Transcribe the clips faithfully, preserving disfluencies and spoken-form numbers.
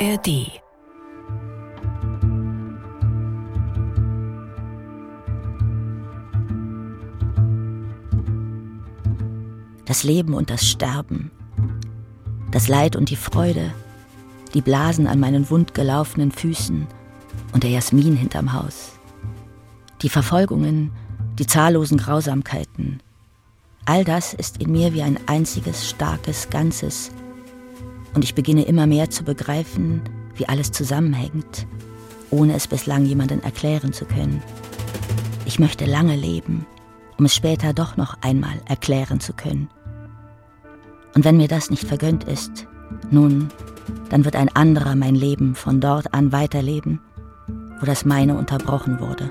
R D. Das Leben und das Sterben, das Leid und die Freude, die Blasen an meinen wundgelaufenen Füßen und der Jasmin hinterm Haus, die Verfolgungen, die zahllosen Grausamkeiten, all das ist in mir wie ein einziges, starkes Ganzes, und ich beginne immer mehr zu begreifen, wie alles zusammenhängt, ohne es bislang jemandem erklären zu können. Ich möchte lange leben, um es später doch noch einmal erklären zu können. Und wenn mir das nicht vergönnt ist, nun, dann wird ein anderer mein Leben von dort an weiterleben, wo das meine unterbrochen wurde.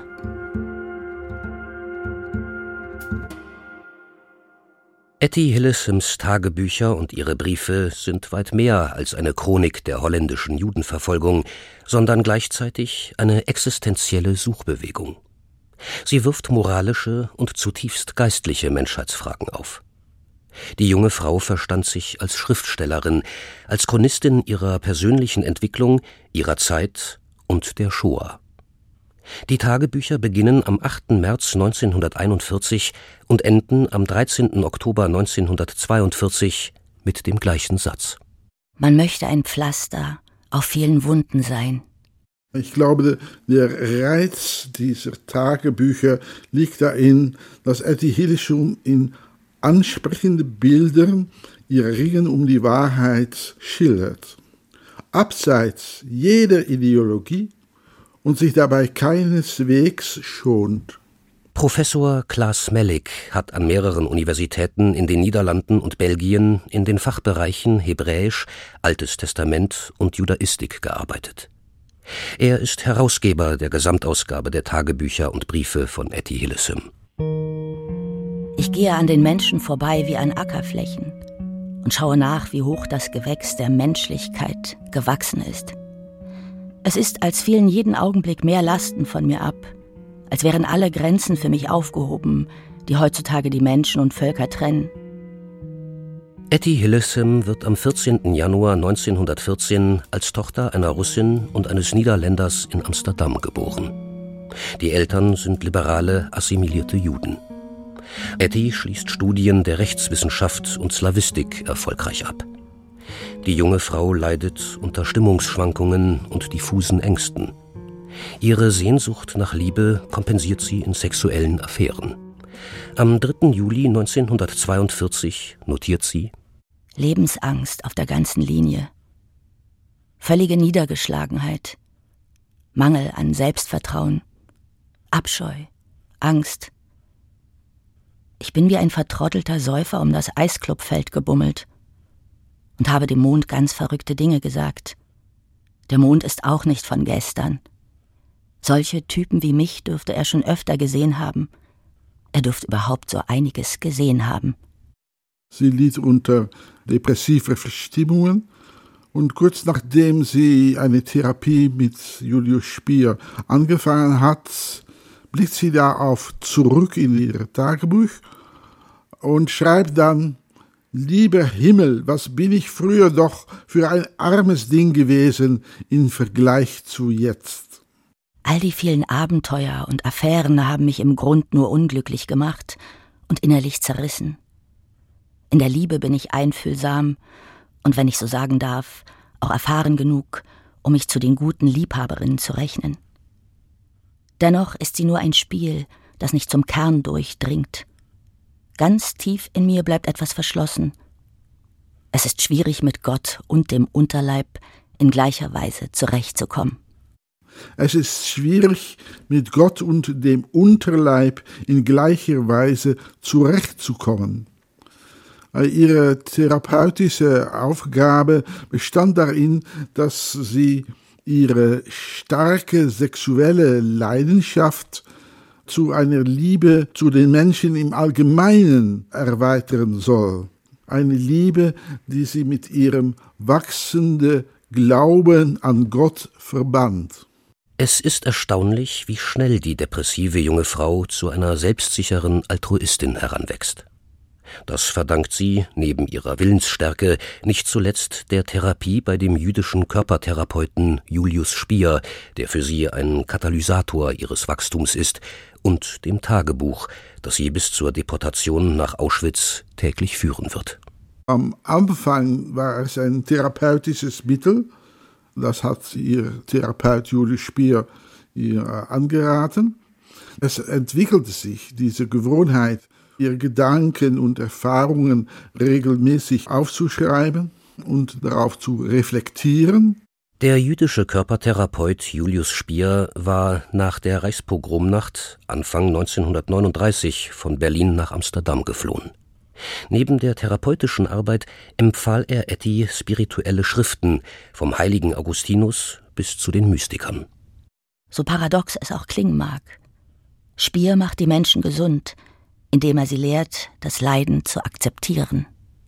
Etty Hillesems Tagebücher und ihre Briefe sind weit mehr als eine Chronik der holländischen Judenverfolgung, sondern gleichzeitig eine existenzielle Suchbewegung. Sie wirft moralische und zutiefst geistliche Menschheitsfragen auf. Die junge Frau verstand sich als Schriftstellerin, als Chronistin ihrer persönlichen Entwicklung, ihrer Zeit und der Shoah. Die Tagebücher beginnen am achten März neunzehnhunderteinundvierzig und enden am dreizehnten Oktober neunzehnhundertzweiundvierzig mit dem gleichen Satz. Man möchte ein Pflaster auf vielen Wunden sein. Ich glaube, der Reiz dieser Tagebücher liegt darin, dass Etty Hillesum in ansprechenden Bildern ihr Ringen um die Wahrheit schildert. Abseits jeder Ideologie und sich dabei keineswegs schont. Professor Klaas Mellik hat an mehreren Universitäten in den Niederlanden und Belgien in den Fachbereichen Hebräisch, Altes Testament und Judaistik gearbeitet. Er ist Herausgeber der Gesamtausgabe der Tagebücher und Briefe von Etty Hillesum. Ich gehe an den Menschen vorbei wie an Ackerflächen und schaue nach, wie hoch das Gewächs der Menschlichkeit gewachsen ist. Es ist, als fielen jeden Augenblick mehr Lasten von mir ab, als wären alle Grenzen für mich aufgehoben, die heutzutage die Menschen und Völker trennen. Etty Hillesum wird am vierzehnten Januar neunzehnhundertvierzehn als Tochter einer Russin und eines Niederländers in Amsterdam geboren. Die Eltern sind liberale, assimilierte Juden. Etty schließt Studien der Rechtswissenschaft und Slawistik erfolgreich ab. Die junge Frau leidet unter Stimmungsschwankungen und diffusen Ängsten. Ihre Sehnsucht nach Liebe kompensiert sie in sexuellen Affären. Am dritten Juli neunzehnhundertzweiundvierzig notiert sie: Lebensangst auf der ganzen Linie. Völlige Niedergeschlagenheit. Mangel an Selbstvertrauen. Abscheu. Angst. Ich bin wie ein vertrottelter Säufer um das Eisklubfeld gebummelt und habe dem Mond ganz verrückte Dinge gesagt. Der Mond ist auch nicht von gestern. Solche Typen wie mich dürfte er schon öfter gesehen haben. Er dürfte überhaupt so einiges gesehen haben. Sie litt unter depressiver Verstimmungen und kurz nachdem sie eine Therapie mit Julius Spier angefangen hat, blickt sie darauf zurück in ihr Tagebuch und schreibt dann: Lieber Himmel, was bin ich früher doch für ein armes Ding gewesen im Vergleich zu jetzt. All die vielen Abenteuer und Affären haben mich im Grund nur unglücklich gemacht und innerlich zerrissen. In der Liebe bin ich einfühlsam und, wenn ich so sagen darf, auch erfahren genug, um mich zu den guten Liebhaberinnen zu rechnen. Dennoch ist sie nur ein Spiel, das nicht zum Kern durchdringt. Ganz tief in mir bleibt etwas verschlossen. Es ist schwierig, mit Gott und dem Unterleib in gleicher Weise zurechtzukommen. Es ist schwierig, mit Gott und dem Unterleib in gleicher Weise zurechtzukommen. Ihre therapeutische Aufgabe bestand darin, dass sie ihre starke sexuelle Leidenschaft zu einer Liebe zu den Menschen im Allgemeinen erweitern soll. Eine Liebe, die sie mit ihrem wachsenden Glauben an Gott verband. Es ist erstaunlich, wie schnell die depressive junge Frau zu einer selbstsicheren Altruistin heranwächst. Das verdankt sie, neben ihrer Willensstärke, nicht zuletzt der Therapie bei dem jüdischen Körpertherapeuten Julius Spier, der für sie ein Katalysator ihres Wachstums ist, und dem Tagebuch, das sie bis zur Deportation nach Auschwitz täglich führen wird. Am Anfang war es ein therapeutisches Mittel. Das hat ihr Therapeut Julius Spier ihr angeraten. Es entwickelte sich diese Gewohnheit, ihre Gedanken und Erfahrungen regelmäßig aufzuschreiben und darauf zu reflektieren. Der jüdische Körpertherapeut Julius Spier war nach der Reichspogromnacht Anfang neunzehnhundertneununddreißig von Berlin nach Amsterdam geflohen. Neben der therapeutischen Arbeit empfahl er Etty spirituelle Schriften, vom heiligen Augustinus bis zu den Mystikern. So paradox es auch klingen mag, Spier macht die Menschen gesund, indem er sie lehrt, das Leiden zu akzeptieren.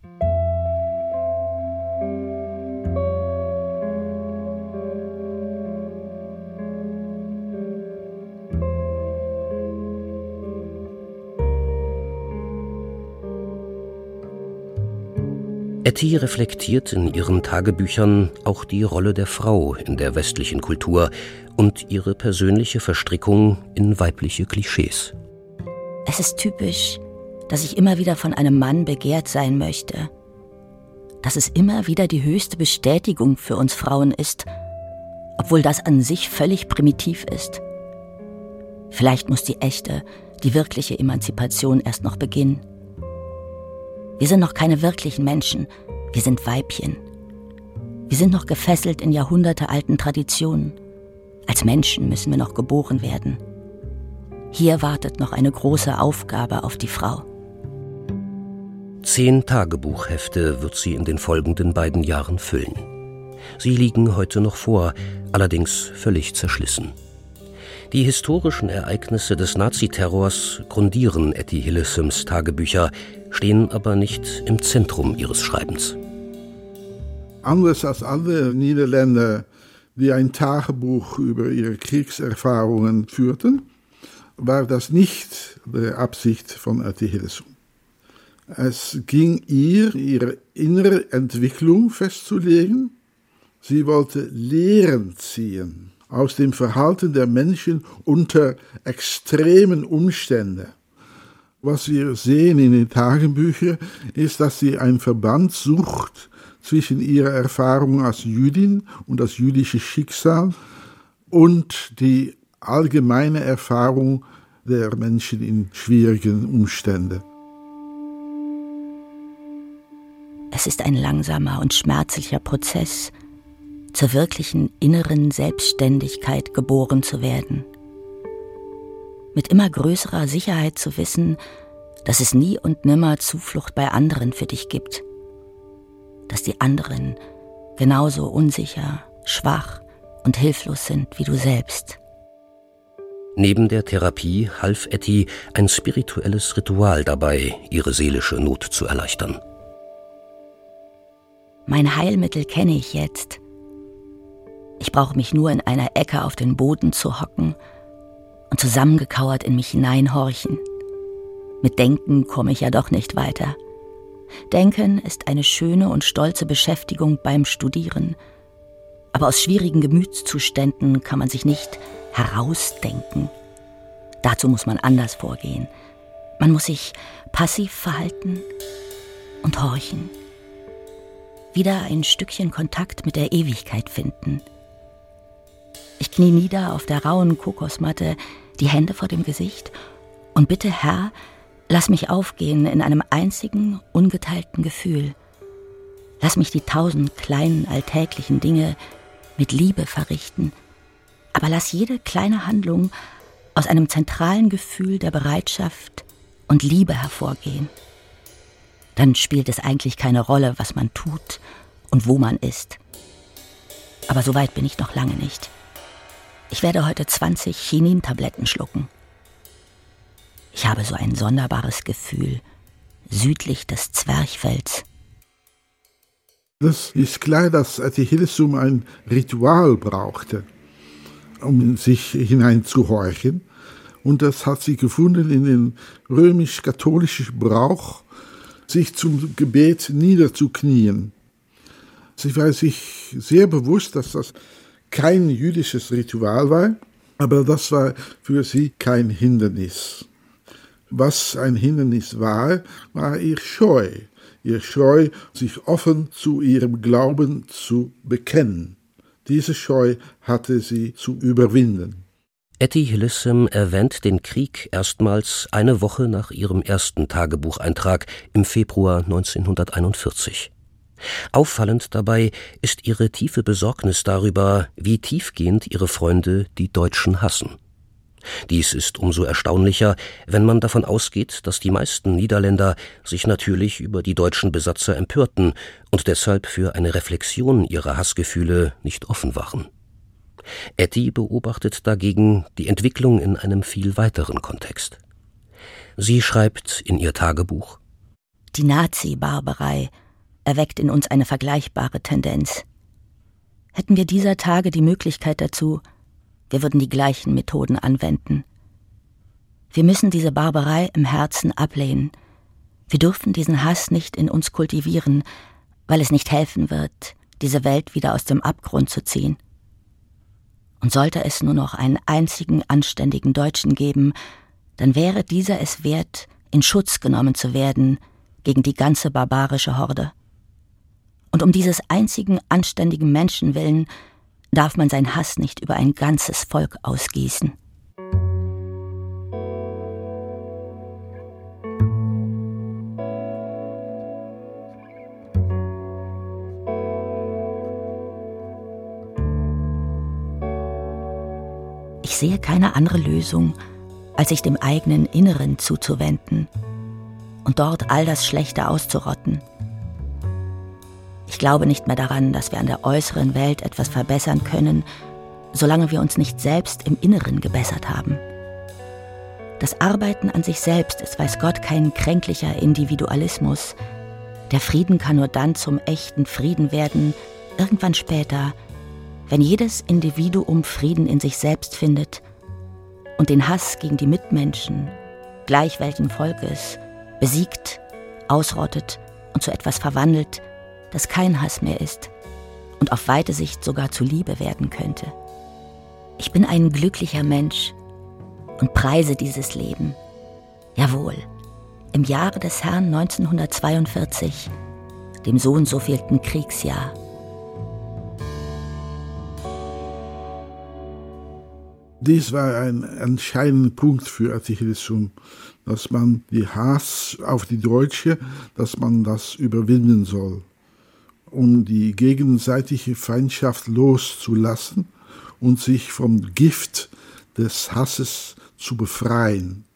Etty reflektiert in ihren Tagebüchern auch die Rolle der Frau in der westlichen Kultur und ihre persönliche Verstrickung in weibliche Klischees. Es ist typisch, dass ich immer wieder von einem Mann begehrt sein möchte. Dass es immer wieder die höchste Bestätigung für uns Frauen ist, obwohl das an sich völlig primitiv ist. Vielleicht muss die echte, die wirkliche Emanzipation erst noch beginnen. Wir sind noch keine wirklichen Menschen, wir sind Weibchen. Wir sind noch gefesselt in jahrhundertealten Traditionen. Als Menschen müssen wir noch geboren werden. Hier wartet noch eine große Aufgabe auf die Frau. Zehn Tagebuchhefte wird sie in den folgenden beiden Jahren füllen. Sie liegen heute noch vor, allerdings völlig zerschlissen. Die historischen Ereignisse des Naziterrors grundieren Etty Hillesems Tagebücher, stehen aber nicht im Zentrum ihres Schreibens. Anders als andere Niederländer, die ein Tagebuch über ihre Kriegserfahrungen führten, war das nicht die Absicht von Etty Hillesum. Es ging ihr, ihre innere Entwicklung festzulegen. Sie wollte Lehren ziehen aus dem Verhalten der Menschen unter extremen Umständen. Was wir sehen in den Tagebüchern, ist, dass sie einen Verband sucht zwischen ihrer Erfahrung als Jüdin und das jüdische Schicksal und die allgemeine Erfahrung der Menschen in schwierigen Umständen. Es ist ein langsamer und schmerzlicher Prozess, zur wirklichen inneren Selbstständigkeit geboren zu werden. Mit immer größerer Sicherheit zu wissen, dass es nie und nimmer Zuflucht bei anderen für dich gibt. Dass die anderen genauso unsicher, schwach und hilflos sind wie du selbst. Neben der Therapie half Etty ein spirituelles Ritual dabei, ihre seelische Not zu erleichtern. Mein Heilmittel kenne ich jetzt. Ich brauche mich nur in einer Ecke auf den Boden zu hocken und zusammengekauert in mich hineinhorchen. Mit Denken komme ich ja doch nicht weiter. Denken ist eine schöne und stolze Beschäftigung beim Studieren. Aber aus schwierigen Gemütszuständen kann man sich nicht herausdenken. Dazu muss man anders vorgehen. Man muss sich passiv verhalten und horchen. Wieder ein Stückchen Kontakt mit der Ewigkeit finden. Ich knie nieder auf der rauen Kokosmatte, die Hände vor dem Gesicht und bitte, Herr, lass mich aufgehen in einem einzigen, ungeteilten Gefühl. Lass mich die tausend kleinen, alltäglichen Dinge mit Liebe verrichten, aber lass jede kleine Handlung aus einem zentralen Gefühl der Bereitschaft und Liebe hervorgehen. Dann spielt es eigentlich keine Rolle, was man tut und wo man ist. Aber so weit bin ich noch lange nicht. Ich werde heute zwanzig Chinin-Tabletten schlucken. Ich habe so ein sonderbares Gefühl, südlich des Zwerchfells. Das ist klar, dass Etty Hillesum ein Ritual brauchte, um in sich hineinzuhorchen. Und das hat sie gefunden in den römisch-katholischen Brauch, sich zum Gebet niederzuknien. Sie war sich sehr bewusst, dass das kein jüdisches Ritual war, aber das war für sie kein Hindernis. Was ein Hindernis war, war ihr Scheu, ihr Scheu, sich offen zu ihrem Glauben zu bekennen. Diese Scheu hatte sie zu überwinden. Etty Hillesum erwähnt den Krieg erstmals eine Woche nach ihrem ersten Tagebucheintrag im Februar neunzehnhunderteinundvierzig. Auffallend dabei ist ihre tiefe Besorgnis darüber, wie tiefgehend ihre Freunde die Deutschen hassen. Dies ist umso erstaunlicher, wenn man davon ausgeht, dass die meisten Niederländer sich natürlich über die deutschen Besatzer empörten und deshalb für eine Reflexion ihrer Hassgefühle nicht offen waren. Etty beobachtet dagegen die Entwicklung in einem viel weiteren Kontext. Sie schreibt in ihr Tagebuch: Die Nazi-Barbarei erweckt in uns eine vergleichbare Tendenz. Hätten wir dieser Tage die Möglichkeit dazu, wir würden die gleichen Methoden anwenden. Wir müssen diese Barbarei im Herzen ablehnen. Wir dürfen diesen Hass nicht in uns kultivieren, weil es nicht helfen wird, diese Welt wieder aus dem Abgrund zu ziehen. Und sollte es nur noch einen einzigen anständigen Deutschen geben, dann wäre dieser es wert, in Schutz genommen zu werden gegen die ganze barbarische Horde. Und um dieses einzigen anständigen Menschen willen darf man seinen Hass nicht über ein ganzes Volk ausgießen. Ich sehe keine andere Lösung, als sich dem eigenen Inneren zuzuwenden und dort all das Schlechte auszurotten. Ich glaube nicht mehr daran, dass wir an der äußeren Welt etwas verbessern können, solange wir uns nicht selbst im Inneren gebessert haben. Das Arbeiten an sich selbst ist, weiß Gott, kein kränklicher Individualismus. Der Frieden kann nur dann zum echten Frieden werden, irgendwann später, wenn jedes Individuum Frieden in sich selbst findet und den Hass gegen die Mitmenschen, gleich welchen Volkes, besiegt, ausrottet und zu etwas verwandelt, das kein Hass mehr ist und auf weite Sicht sogar zu Liebe werden könnte. Ich bin ein glücklicher Mensch und preise dieses Leben. Jawohl, im Jahre des Herrn neunzehnhundertzweiundvierzig, dem so und so vielten Kriegsjahr. Dies war ein entscheidender Punkt für Etty Hillesum, dass man die Hass auf die Deutsche, dass man das überwinden soll, um die gegenseitige Feindschaft loszulassen und sich vom Gift des Hasses zu befreien.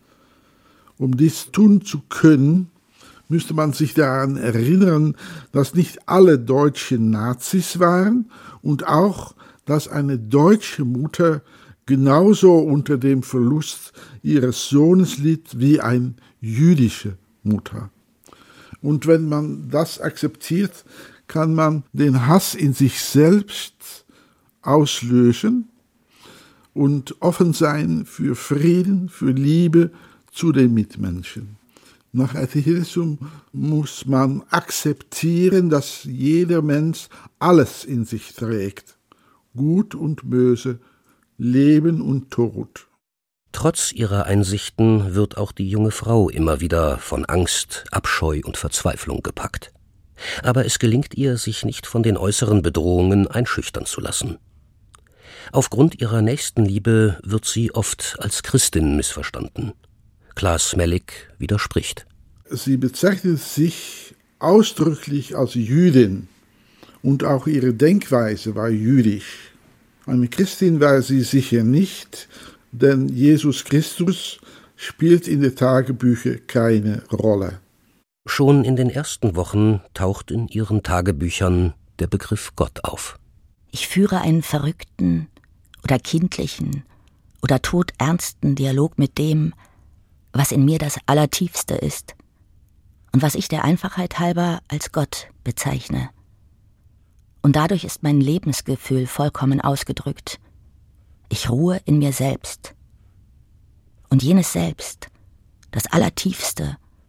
Um dies tun zu können, müsste man sich daran erinnern, dass nicht alle Deutschen Nazis waren und auch, dass eine deutsche Mutter genauso unter dem Verlust ihres Sohnes litt wie eine jüdische Mutter. Und wenn man das akzeptiert, kann man den Hass in sich selbst auslösen und offen sein für Frieden, für Liebe zu den Mitmenschen. Nach Etty Hillesum muss man akzeptieren, dass jeder Mensch alles in sich trägt, Gut und Böse, Leben und Tod. Trotz ihrer Einsichten wird auch die junge Frau immer wieder von Angst, Abscheu und Verzweiflung gepackt. Aber es gelingt ihr, sich nicht von den äußeren Bedrohungen einschüchtern zu lassen. Aufgrund ihrer Nächstenliebe wird sie oft als Christin missverstanden. Klaas Smellik widerspricht. Sie bezeichnet sich ausdrücklich als Jüdin und auch ihre Denkweise war jüdisch. Eine Christin war sie sicher nicht, denn Jesus Christus spielt in den Tagebüchern keine Rolle. Schon in den ersten Wochen taucht in ihren Tagebüchern der Begriff Gott auf. Ich führe einen verrückten oder kindlichen oder todernsten Dialog mit dem, was in mir das Allertiefste ist und was ich der Einfachheit halber als Gott bezeichne. Und dadurch ist mein Lebensgefühl vollkommen ausgedrückt. Ich ruhe in mir selbst. Und jenes Selbst, das Allertiefste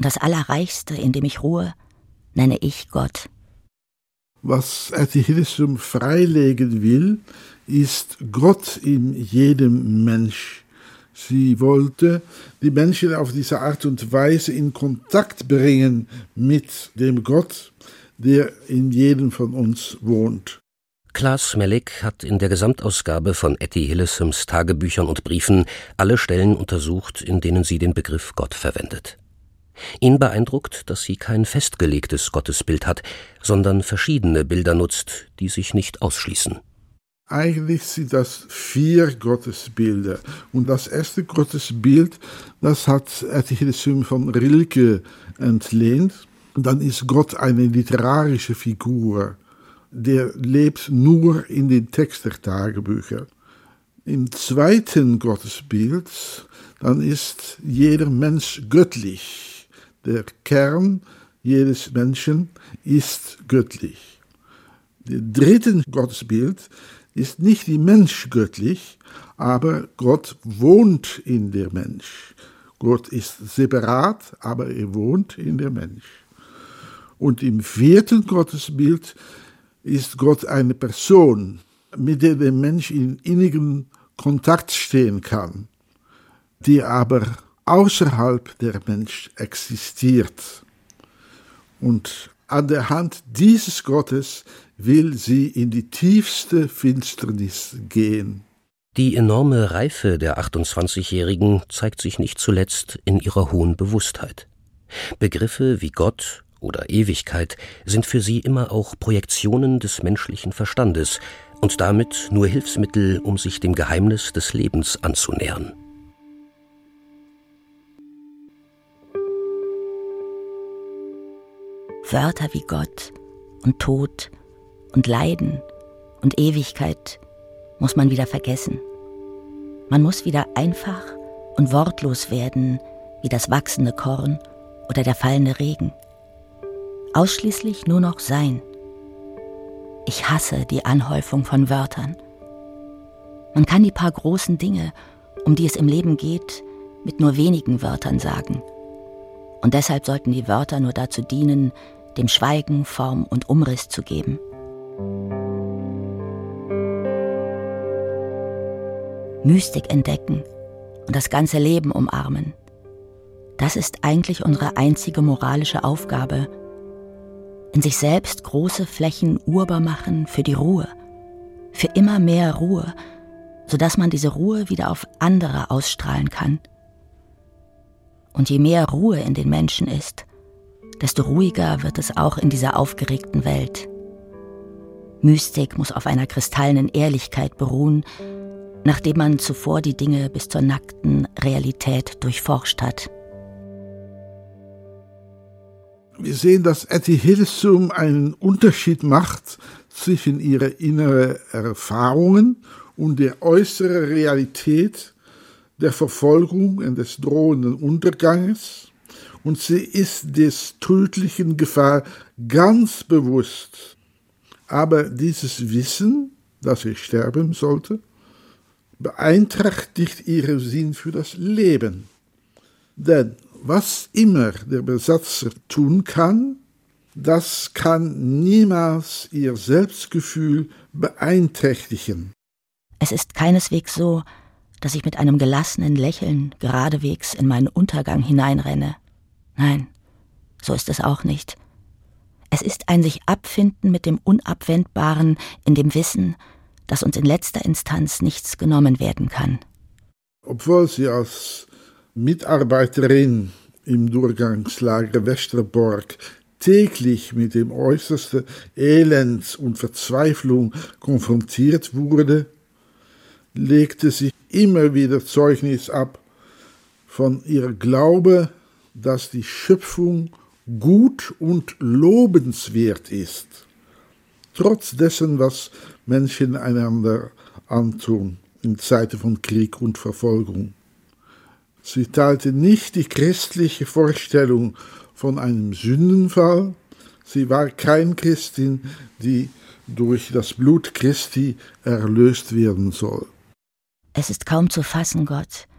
und das Allerreichste, in dem ich ruhe, nenne ich Gott. Was Etty Hillesum freilegen will, ist Gott in jedem Mensch. Sie wollte die Menschen auf diese Art und Weise in Kontakt bringen mit dem Gott, der in jedem von uns wohnt. Klaas Mellick hat in der Gesamtausgabe von Etty Hillesums Tagebüchern und Briefen alle Stellen untersucht, in denen sie den Begriff Gott verwendet. Ihn beeindruckt, dass sie kein festgelegtes Gottesbild hat, sondern verschiedene Bilder nutzt, die sich nicht ausschließen. Eigentlich sind das vier Gottesbilder. Und das erste Gottesbild, das hat Etty Hillesum von Rilke entlehnt. Und dann ist Gott eine literarische Figur. Der lebt nur in den Text der Tagebücher. Im zweiten Gottesbild, dann ist jeder Mensch göttlich. Der Kern jedes Menschen ist göttlich. Im dritten Gottesbild ist nicht die Mensch göttlich, aber Gott wohnt in der Mensch. Gott ist separat, aber er wohnt in der Mensch. Und im vierten Gottesbild ist Gott eine Person, mit der der Mensch in innigem Kontakt stehen kann, die aber außerhalb der Mensch existiert. Und an der Hand dieses Gottes will sie in die tiefste Finsternis gehen. Die enorme Reife der achtundzwanzigjährigen zeigt sich nicht zuletzt in ihrer hohen Bewusstheit. Begriffe wie Gott oder Ewigkeit sind für sie immer auch Projektionen des menschlichen Verstandes und damit nur Hilfsmittel, um sich dem Geheimnis des Lebens anzunähern. Wörter wie Gott und Tod und Leiden und Ewigkeit muss man wieder vergessen. Man muss wieder einfach und wortlos werden, wie das wachsende Korn oder der fallende Regen. Ausschließlich nur noch sein. Ich hasse die Anhäufung von Wörtern. Man kann die paar großen Dinge, um die es im Leben geht, mit nur wenigen Wörtern sagen. Und deshalb sollten die Wörter nur dazu dienen, dem Schweigen Form und Umriss zu geben. Mystik entdecken und das ganze Leben umarmen. Das ist eigentlich unsere einzige moralische Aufgabe. In sich selbst große Flächen urbar machen für die Ruhe, für immer mehr Ruhe, sodass man diese Ruhe wieder auf andere ausstrahlen kann. Und je mehr Ruhe in den Menschen ist, desto ruhiger wird es auch in dieser aufgeregten Welt. Mystik muss auf einer kristallenen Ehrlichkeit beruhen, nachdem man zuvor die Dinge bis zur nackten Realität durchforscht hat. Wir sehen, dass Etty Hillesum einen Unterschied macht zwischen ihren inneren Erfahrungen und der äußeren Realität der Verfolgung und des drohenden Unterganges. Und sie ist des tödlichen Gefahr ganz bewusst. Aber dieses Wissen, dass sie sterben sollte, beeinträchtigt ihren Sinn für das Leben. Denn was immer der Besatzer tun kann, das kann niemals ihr Selbstgefühl beeinträchtigen. Es ist keineswegs so, dass ich mit einem gelassenen Lächeln geradewegs in meinen Untergang hineinrenne. Nein, so ist es auch nicht. Es ist ein sich abfinden mit dem Unabwendbaren in dem Wissen, dass uns in letzter Instanz nichts genommen werden kann. Obwohl sie als Mitarbeiterin im Durchgangslager Westerbork täglich mit dem äußersten Elend und Verzweiflung konfrontiert wurde, legte sie immer wieder Zeugnis ab von ihrem Glaube, dass die Schöpfung gut und lobenswert ist, trotz dessen, was Menschen einander antun in Zeiten von Krieg und Verfolgung. Sie teilte nicht die christliche Vorstellung von einem Sündenfall. Sie war kein Christin, die durch das Blut Christi erlöst werden soll. Es ist kaum zu fassen, Gott,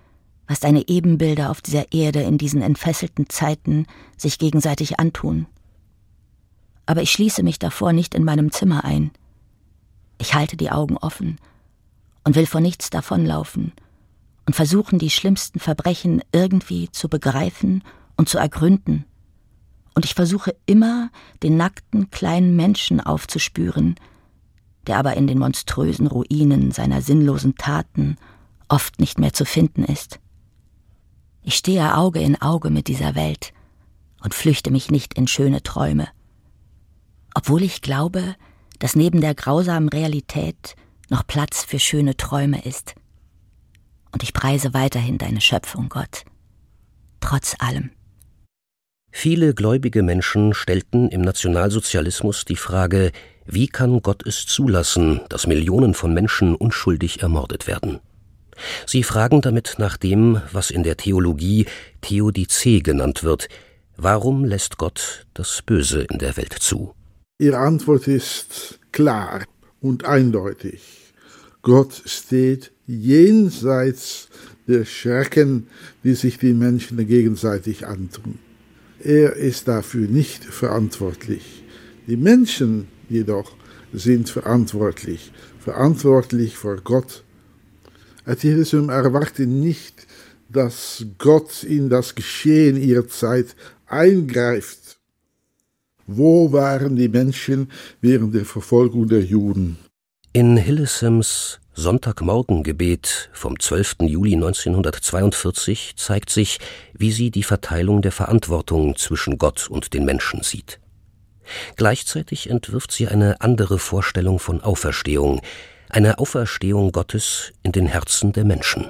was deine Ebenbilder auf dieser Erde in diesen entfesselten Zeiten sich gegenseitig antun. Aber ich schließe mich davor nicht in meinem Zimmer ein. Ich halte die Augen offen und will vor nichts davonlaufen und versuchen, die schlimmsten Verbrechen irgendwie zu begreifen und zu ergründen. Und ich versuche immer, den nackten kleinen Menschen aufzuspüren, der aber in den monströsen Ruinen seiner sinnlosen Taten oft nicht mehr zu finden ist. Ich stehe Auge in Auge mit dieser Welt und flüchte mich nicht in schöne Träume, obwohl ich glaube, dass neben der grausamen Realität noch Platz für schöne Träume ist. Und ich preise weiterhin deine Schöpfung, Gott, trotz allem. Viele gläubige Menschen stellten im Nationalsozialismus die Frage, wie kann Gott es zulassen, dass Millionen von Menschen unschuldig ermordet werden? Sie fragen damit nach dem, was in der Theologie Theodizee genannt wird. Warum lässt Gott das Böse in der Welt zu? Ihre Antwort ist klar und eindeutig. Gott steht jenseits der Schrecken, die sich die Menschen gegenseitig antun. Er ist dafür nicht verantwortlich. Die Menschen jedoch sind verantwortlich, verantwortlich vor Gott. Etty Hillesum erwartet nicht, dass Gott in das Geschehen ihrer Zeit eingreift. Wo waren die Menschen während der Verfolgung der Juden? In Hillesums Sonntagmorgengebet vom zwölften Juli neunzehnhundertzweiundvierzig zeigt sich, wie sie die Verteilung der Verantwortung zwischen Gott und den Menschen sieht. Gleichzeitig entwirft sie eine andere Vorstellung von Auferstehung, eine Auferstehung Gottes in den Herzen der Menschen.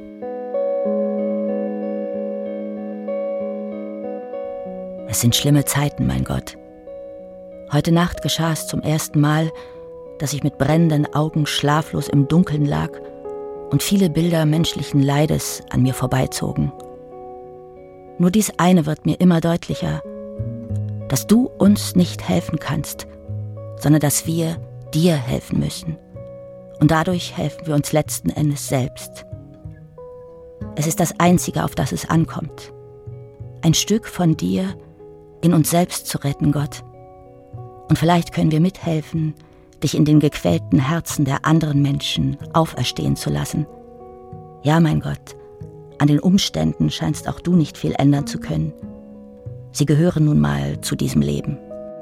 Es sind schlimme Zeiten, mein Gott. Heute Nacht geschah es zum ersten Mal, dass ich mit brennenden Augen schlaflos im Dunkeln lag und viele Bilder menschlichen Leides an mir vorbeizogen. Nur dies eine wird mir immer deutlicher, dass du uns nicht helfen kannst, sondern dass wir dir helfen müssen. Und dadurch helfen wir uns letzten Endes selbst. Es ist das Einzige, auf das es ankommt. Ein Stück von dir in uns selbst zu retten, Gott. Und vielleicht können wir mithelfen, dich in den gequälten Herzen der anderen Menschen auferstehen zu lassen. Ja, mein Gott, an den Umständen scheinst auch du nicht viel ändern zu können. Sie gehören nun mal zu diesem Leben.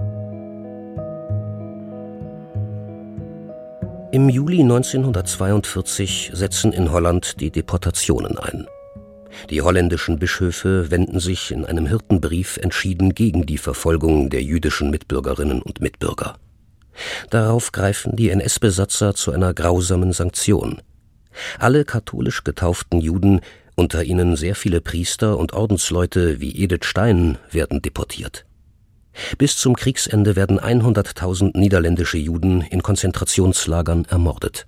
Im Juli neunzehnhundertzweiundvierzig setzen in Holland die Deportationen ein. Die holländischen Bischöfe wenden sich in einem Hirtenbrief entschieden gegen die Verfolgung der jüdischen Mitbürgerinnen und Mitbürger. Darauf greifen die N S-Besatzer zu einer grausamen Sanktion. Alle katholisch getauften Juden, unter ihnen sehr viele Priester und Ordensleute wie Edith Stein, werden deportiert. Bis zum Kriegsende werden hunderttausend niederländische Juden in Konzentrationslagern ermordet.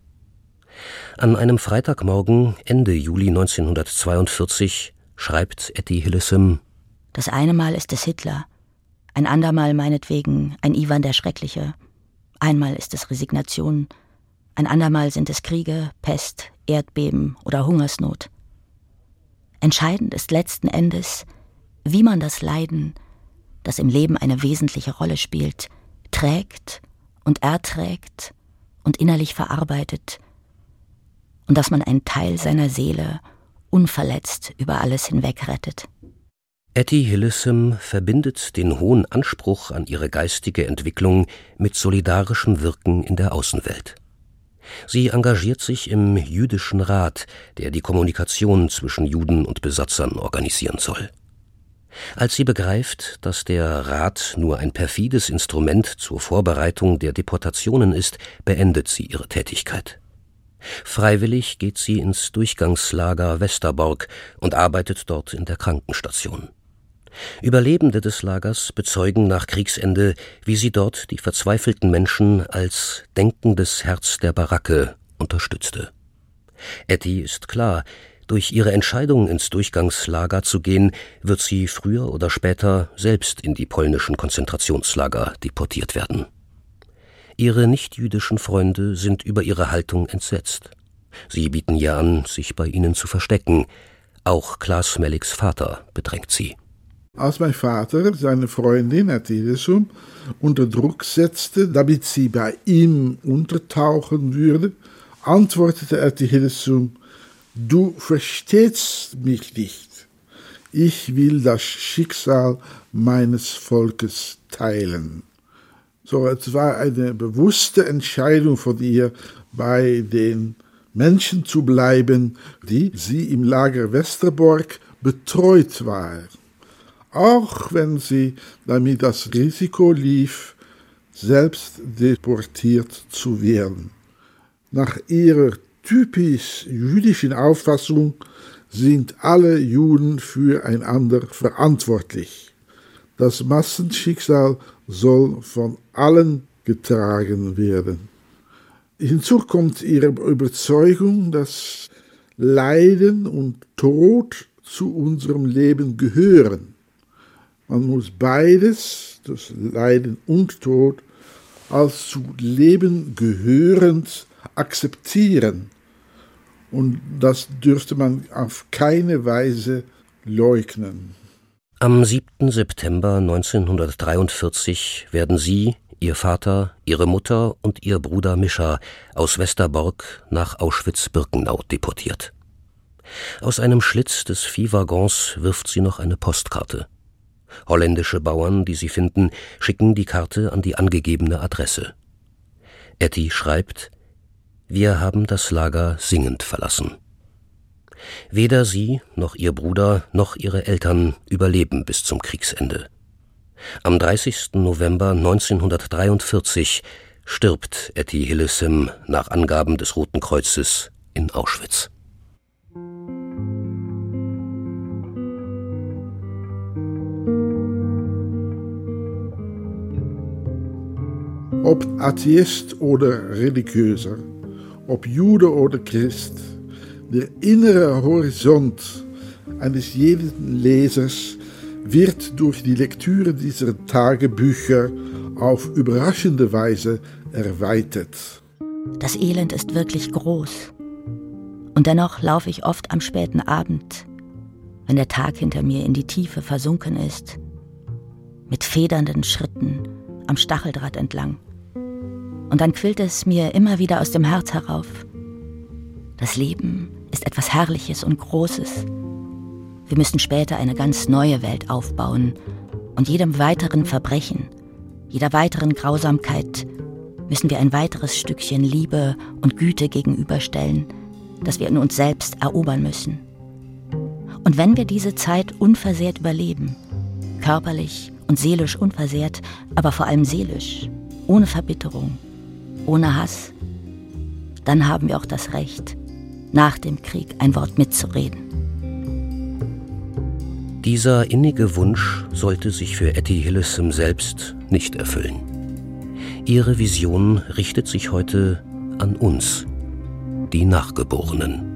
An einem Freitagmorgen Ende Juli neunzehnhundertzweiundvierzig schreibt Etty Hillesum: Das eine Mal ist es Hitler, ein andermal meinetwegen ein Iwan der Schreckliche. Einmal ist es Resignation, ein andermal sind es Kriege, Pest, Erdbeben oder Hungersnot. Entscheidend ist letzten Endes, wie man das Leiden, das im Leben eine wesentliche Rolle spielt, trägt und erträgt und innerlich verarbeitet, und dass man einen Teil seiner Seele unverletzt über alles hinweg rettet. Etty Hillesum verbindet den hohen Anspruch an ihre geistige Entwicklung mit solidarischem Wirken in der Außenwelt. Sie engagiert sich im Jüdischen Rat, der die Kommunikation zwischen Juden und Besatzern organisieren soll. Als sie begreift, dass der Rat nur ein perfides Instrument zur Vorbereitung der Deportationen ist, beendet sie ihre Tätigkeit. Freiwillig geht sie ins Durchgangslager Westerbork und arbeitet dort in der Krankenstation. Überlebende des Lagers bezeugen nach Kriegsende, wie sie dort die verzweifelten Menschen als denkendes Herz der Baracke unterstützte. Etty ist klar, durch ihre Entscheidung, ins Durchgangslager zu gehen, wird sie früher oder später selbst in die polnischen Konzentrationslager deportiert werden. Ihre nichtjüdischen Freunde sind über ihre Haltung entsetzt. Sie bieten ihr an, sich bei ihnen zu verstecken, Auch Klaas Melliks Vater bedrängt sie. Als mein Vater seine Freundin Etty Hillesum unter Druck setzte, damit sie bei ihm untertauchen würde, antwortete Etty Hillesum: Du verstehst mich nicht. Ich will das Schicksal meines Volkes teilen. So, es war eine bewusste Entscheidung von ihr, bei den Menschen zu bleiben, die sie im Lager Westerbork betreut war. Auch wenn sie damit das Risiko lief, selbst deportiert zu werden. Nach ihrer typisch jüdischen Auffassung sind alle Juden füreinander verantwortlich. Das Massenschicksal soll von allen getragen werden. Hinzu kommt ihre Überzeugung, dass Leiden und Tod zu unserem Leben gehören. Man muss beides, das Leiden und Tod, als zu Leben gehörend akzeptieren. Und das dürfte man auf keine Weise leugnen. Am siebten September neunzehnhundertdreiundvierzig werden sie, ihr Vater, ihre Mutter und ihr Bruder Mischa aus Westerbork nach Auschwitz-Birkenau deportiert. Aus einem Schlitz des Viehwaggons wirft sie noch eine Postkarte. Holländische Bauern, die sie finden, schicken die Karte an die angegebene Adresse. Etty schreibt: Wir haben das Lager singend verlassen. Weder sie, noch ihr Bruder, noch ihre Eltern überleben bis zum Kriegsende. Am dreißigsten November neunzehnhundertdreiundvierzig stirbt Etty Hillesum nach Angaben des Roten Kreuzes in Auschwitz. Ob Atheist oder Religiöser, ob Jude oder Christ, der innere Horizont eines jeden Lesers wird durch die Lektüre dieser Tagebücher auf überraschende Weise erweitert. Das Elend ist wirklich groß. Und dennoch laufe ich oft am späten Abend, wenn der Tag hinter mir in die Tiefe versunken ist, mit federnden Schritten am Stacheldraht entlang. Und dann quillt es mir immer wieder aus dem Herz herauf. Das Leben ist etwas Herrliches und Großes. Wir müssen später eine ganz neue Welt aufbauen und jedem weiteren Verbrechen, jeder weiteren Grausamkeit müssen wir ein weiteres Stückchen Liebe und Güte gegenüberstellen, das wir in uns selbst erobern müssen. Und wenn wir diese Zeit unversehrt überleben, körperlich und seelisch unversehrt, aber vor allem seelisch, ohne Verbitterung, ohne Hass, dann haben wir auch das Recht, nach dem Krieg ein Wort mitzureden. Dieser innige Wunsch sollte sich für Etty Hillesum selbst nicht erfüllen. Ihre Vision richtet sich heute an uns, die Nachgeborenen.